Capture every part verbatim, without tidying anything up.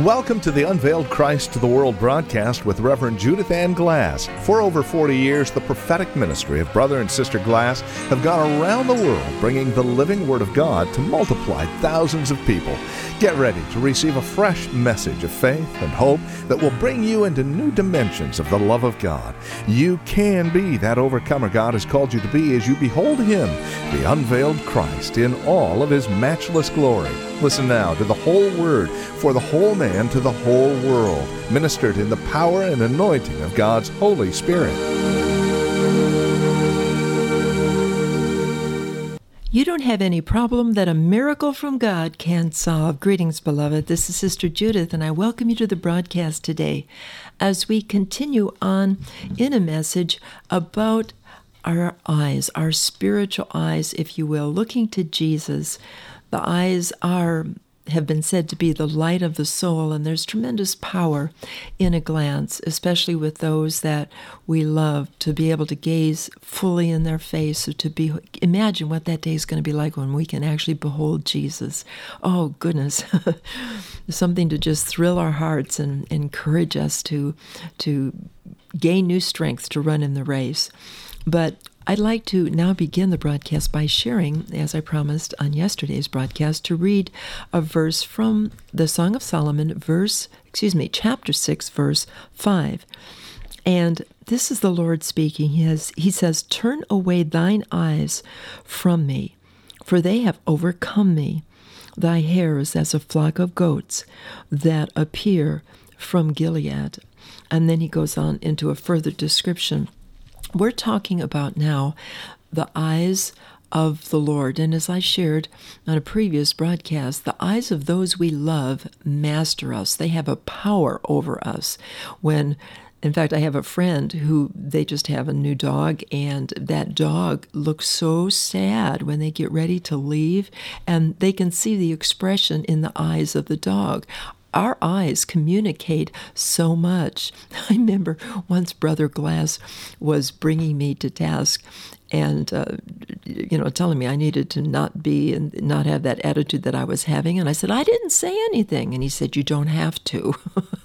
Welcome to the Unveiled Christ to the World broadcast with Reverend Judith Ann Glass. For over forty years, the prophetic ministry of Brother and Sister Glass have gone around the world bringing the living Word of God to multiply thousands of people. Get ready to receive a fresh message of faith and hope that will bring you into new dimensions of the love of God. You can be that overcomer God has called you to be as you behold Him, the unveiled Christ, in all of His matchless glory. Listen now to the whole Word for the whole man to the whole world, ministered in the power and anointing of God's Holy Spirit. You don't have any problem that a miracle from God can't solve. Greetings, beloved. This is Sister Judith, and I welcome you to the broadcast today as we continue on in a message about our eyes, our spiritual eyes, if you will, looking to Jesus. The eyes are have been said to be the light of the soul, and there's tremendous power in a glance, especially with those that we love, to be able to gaze fully in their face, or to be imagine what that day is going to be like when we can actually behold Jesus. Oh, goodness. Something to just thrill our hearts and encourage us to, to gain new strength to run in the race. But I'd like to now begin the broadcast by sharing, as I promised on yesterday's broadcast, to read a verse from the Song of Solomon, verse, excuse me, chapter six, verse five. And this is the Lord speaking. He has, he says, "Turn away thine eyes from me, for they have overcome me. Thy hairs as a flock of goats that appear from Gilead." And then he goes on into a further description. We're talking about now the eyes of the Lord. And as I shared on a previous broadcast, the eyes of those we love master us. They have a power over us. When, in fact, I have a friend who, they just have a new dog, and that dog looks so sad when they get ready to leave, and they can see the expression in the eyes of the dog. Our eyes communicate so much. I remember once Brother Glass was bringing me to task and, uh, you know, telling me I needed to not be and not have that attitude that I was having. And I said, I didn't say anything. And he said, you don't have to.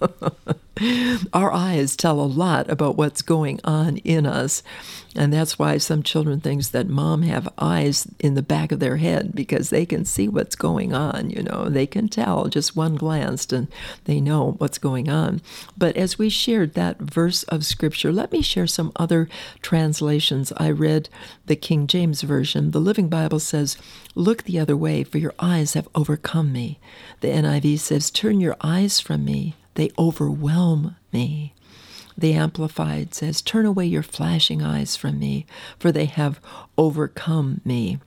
Our eyes tell a lot about what's going on in us. And that's why some children think that mom have eyes in the back of their head, because they can see what's going on, you know. They can tell just one glance and they know what's going on. But as we shared that verse of Scripture, let me share some other translations. I read the King James Version. The Living Bible says, "Look the other way, for your eyes have overcome me." The N I V says, "Turn your eyes from me. They overwhelm me." The Amplified says, "Turn away your flashing eyes from me, for they have overcome me."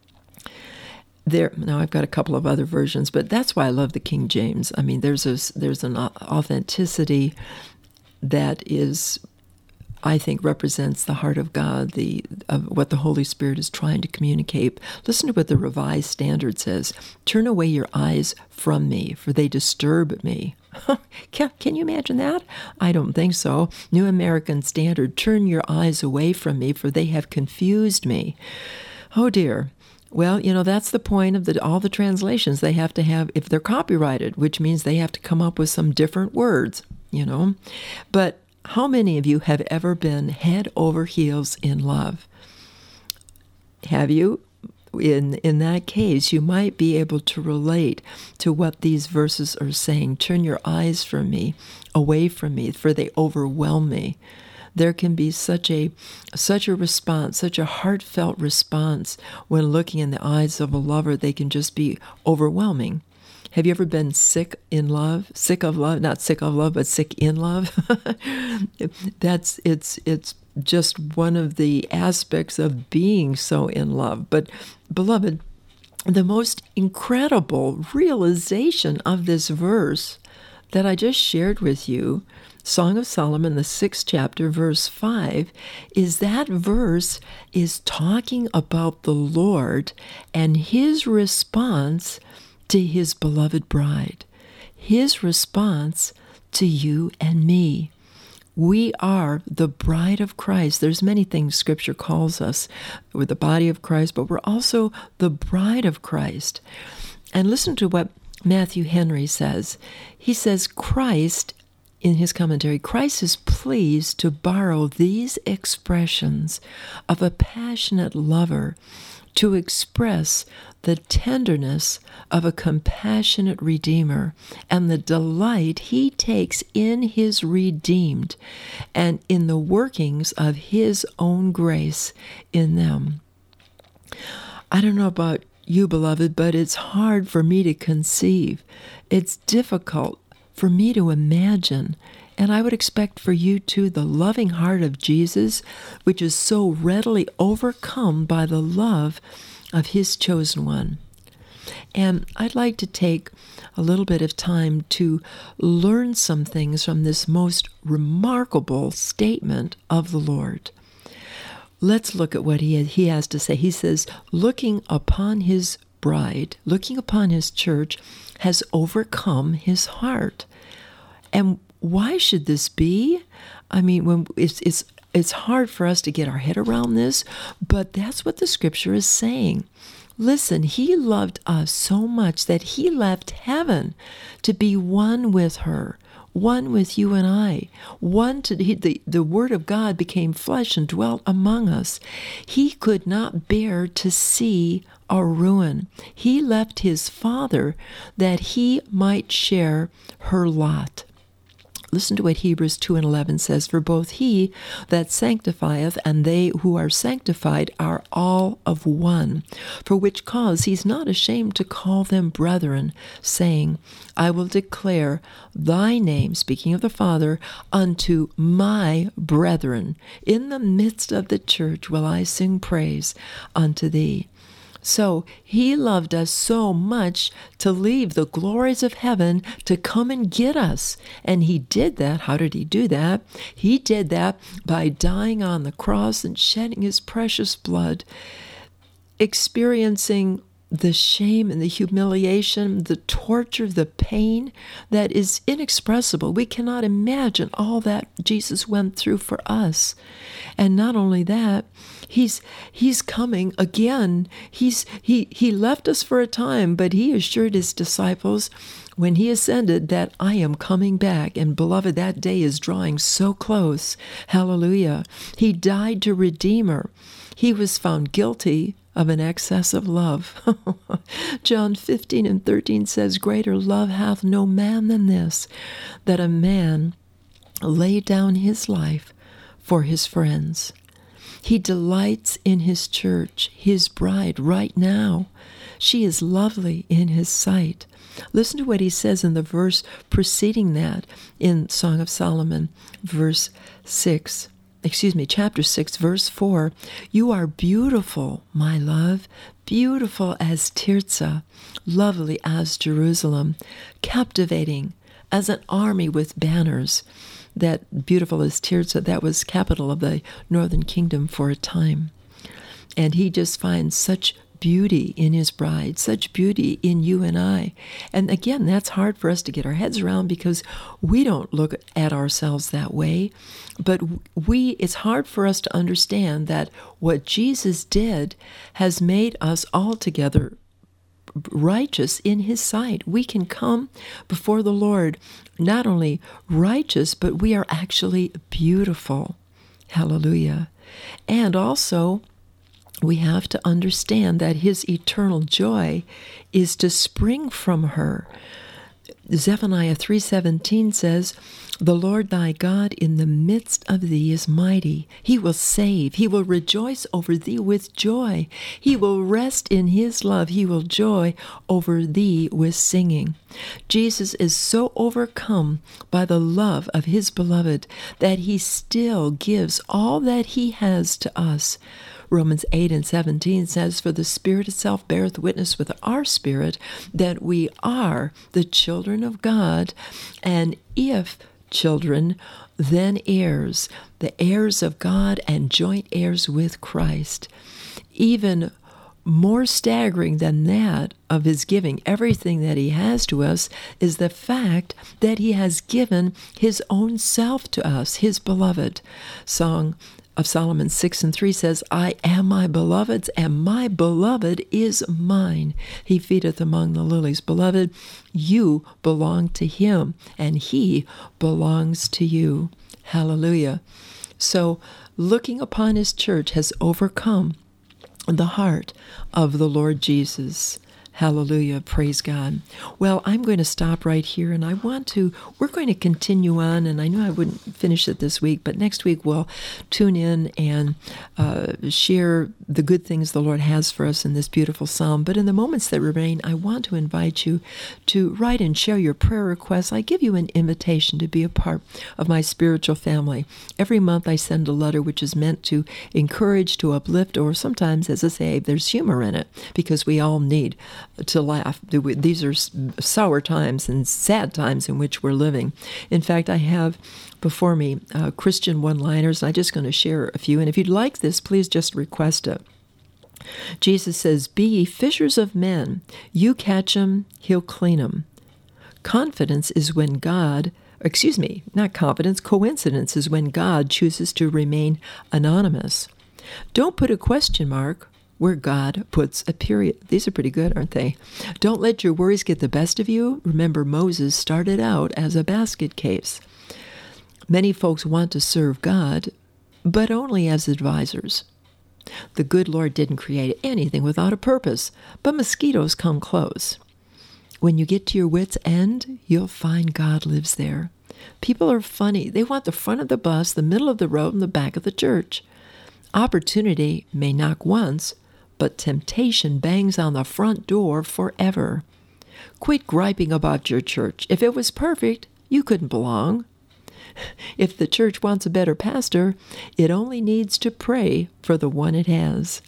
There, now I've got a couple of other versions, but that's why I love the King James. I mean, there's a, there's an authenticity that is, I think, represents the heart of God, the of what the Holy Spirit is trying to communicate. Listen to what the Revised Standard says. "Turn away your eyes from me, for they disturb me." can, can you imagine that? I don't think so. New American Standard, "Turn your eyes away from me, for they have confused me." Oh dear. Well, you know, that's the point of the, all the translations. They have to have, if they're copyrighted, which means they have to come up with some different words, you know. But how many of you have ever been head over heels in love? Have you? In in that case, you might be able to relate to what these verses are saying. Turn your eyes from me, away from me, for they overwhelm me. There can be such a such a response, such a heartfelt response when looking in the eyes of a lover. They can just be overwhelming. Have you ever been sick in love? Sick of love? Not sick of love, but sick in love? That's it's it's just one of the aspects of being so in love. But, beloved, the most incredible realization of this verse that I just shared with you, Song of Solomon, the sixth chapter, verse five, is that verse is talking about the Lord and His response to His beloved bride, His response to you and me. We are the bride of Christ. There's many things Scripture calls us. We're the body of Christ, but we're also the bride of Christ. And listen to what Matthew Henry says, he says, Christ, in his commentary, Christ is pleased to borrow these expressions of a passionate lover to express the tenderness of a compassionate Redeemer and the delight he takes in his redeemed and in the workings of his own grace in them. I don't know about you, beloved, but it's hard for me to conceive. It's difficult for me to imagine, and I would expect for you too, the loving heart of Jesus, which is so readily overcome by the love of his chosen one. And I'd like to take a little bit of time to learn some things from this most remarkable statement of the Lord. Let's look at what he, he has to say. He says, looking upon his bride, looking upon his church, has overcome his heart. And why should this be? I mean, when it's, it's, it's hard for us to get our head around this, but that's what the scripture is saying. Listen, he loved us so much that he left heaven to be one with her, one with you and I, one to he, the, the word of God became flesh and dwelt among us. He could not bear to see our ruin. He left his Father that he might share her lot. Listen to what Hebrews two and eleven says, for both he that sanctifieth and they who are sanctified are all of one, for which cause he's not ashamed to call them brethren, saying, I will declare thy name, speaking of the Father, unto my brethren. In the midst of the church will I sing praise unto thee. So he loved us so much to leave the glories of heaven to come and get us. And he did that. How did he do that? He did that by dying on the cross and shedding his precious blood, experiencing the shame and the humiliation, the torture, the pain that is inexpressible. We cannot imagine all that Jesus went through for us. And not only that, he's he's coming again. He's he he left us for a time, but he assured his disciples when he ascended that I am coming back. And beloved, that day is drawing so close. Hallelujah. He died to redeem her. He was found guilty of an excess of love. John fifteen and thirteen says, greater love hath no man than this, that a man lay down his life for his friends. He delights in his church, his bride right now. She is lovely in his sight. Listen to what he says in the verse preceding that in Song of Solomon, verse six. Excuse me, chapter six, verse four. You are beautiful, my love, beautiful as Tirzah, lovely as Jerusalem, captivating as an army with banners. That beautiful as Tirzah, that was capital of the northern kingdom for a time. And he just finds such beauty in his bride, such beauty in you and I. And again, that's hard for us to get our heads around because we don't look at ourselves that way. But we, it's hard for us to understand that what Jesus did has made us altogether righteous in his sight. We can come before the Lord not only righteous, but we are actually beautiful. Hallelujah. And also, we have to understand that his eternal joy is to spring from her. Zephaniah three seventeen says, the Lord thy God in the midst of thee is mighty. He will save. He will rejoice over thee with joy. He will rest in his love. He will joy over thee with singing. Jesus is so overcome by the love of his beloved that he still gives all that he has to us. Romans eight and seventeen says, for the Spirit itself beareth witness with our spirit that we are the children of God, and if children, then heirs, the heirs of God and joint heirs with Christ. Even more staggering than that of his giving everything that he has to us is the fact that he has given his own self to us, his beloved. Song of Solomon six and three says, I am my beloved's, and my beloved is mine. He feedeth among the lilies. Beloved, you belong to him, and he belongs to you. Hallelujah. So looking upon his church has overcome the heart of the Lord Jesus. Hallelujah. Praise God. Well, I'm going to stop right here, and I want to, we're going to continue on, and I know I wouldn't finish it this week, but next week we'll tune in and uh, share the good things the Lord has for us in this beautiful psalm. But in the moments that remain, I want to invite you to write and share your prayer requests. I give you an invitation to be a part of my spiritual family. Every month I send a letter which is meant to encourage, to uplift, or sometimes, as I say, there's humor in it, because we all need to laugh. These are sour times and sad times in which we're living. In fact, I have before me uh, Christian one-liners, and I'm just going to share a few. And if you'd like this, please just request it. Jesus says, be ye fishers of men. You catch 'em, he'll clean 'em. Confidence is when God, excuse me, not confidence, coincidence is when God chooses to remain anonymous. Don't put a question mark where God puts a period. These are pretty good, aren't they? Don't let your worries get the best of you. Remember, Moses started out as a basket case. Many folks want to serve God, but only as advisors. The good Lord didn't create anything without a purpose, but mosquitoes come close. When you get to your wit's end, you'll find God lives there. People are funny. They want the front of the bus, the middle of the road, and the back of the church. Opportunity may knock once, but temptation bangs on the front door forever. Quit griping about your church. If it was perfect, you couldn't belong. If the church wants a better pastor, it only needs to pray for the one it has.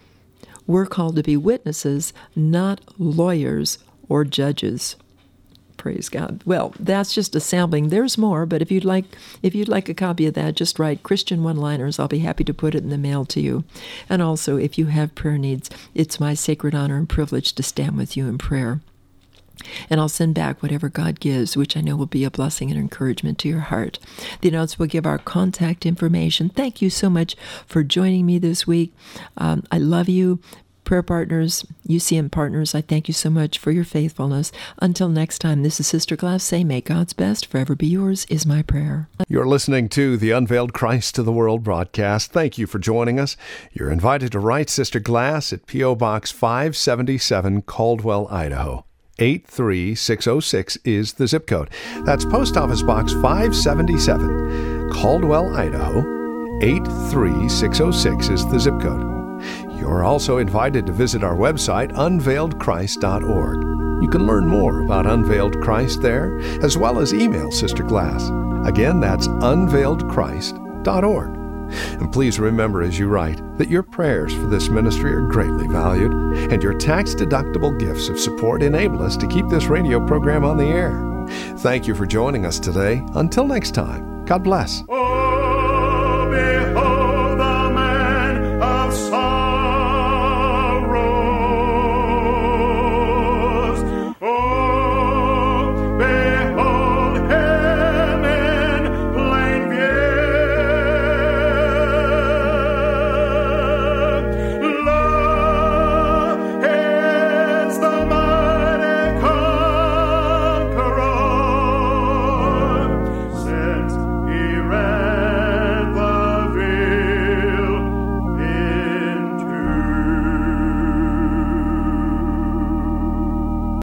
We're called to be witnesses, not lawyers or judges. Praise God. Well, that's just a sampling. There's more, but if you'd like if you'd like a copy of that, just write Christian one-liners. I'll be happy to put it in the mail to you. And also, if you have prayer needs, it's my sacred honor and privilege to stand with you in prayer. And I'll send back whatever God gives, which I know will be a blessing and encouragement to your heart. The notes will give our contact information. Thank you so much for joining me this week. Um, I love you. Prayer partners, U C M partners, I thank you so much for your faithfulness. Until next time, this is Sister Glass. Say, may God's best forever be yours, is my prayer. You're listening to the Unveiled Christ to the World broadcast. Thank you for joining us. You're invited to write Sister Glass at P O Box five seventy-seven, Caldwell, Idaho. eight three six oh six is the zip code. That's Post Office Box five seventy-seven, Caldwell, Idaho. eight three six oh six is the zip code. You're also invited to visit our website, unveiled christ dot org. You can learn more about Unveiled Christ there, as well as email Sister Glass. Again, that's unveiled christ dot org. And please remember as you write that your prayers for this ministry are greatly valued, and your tax-deductible gifts of support enable us to keep this radio program on the air. Thank you for joining us today. Until next time, God bless. Oh,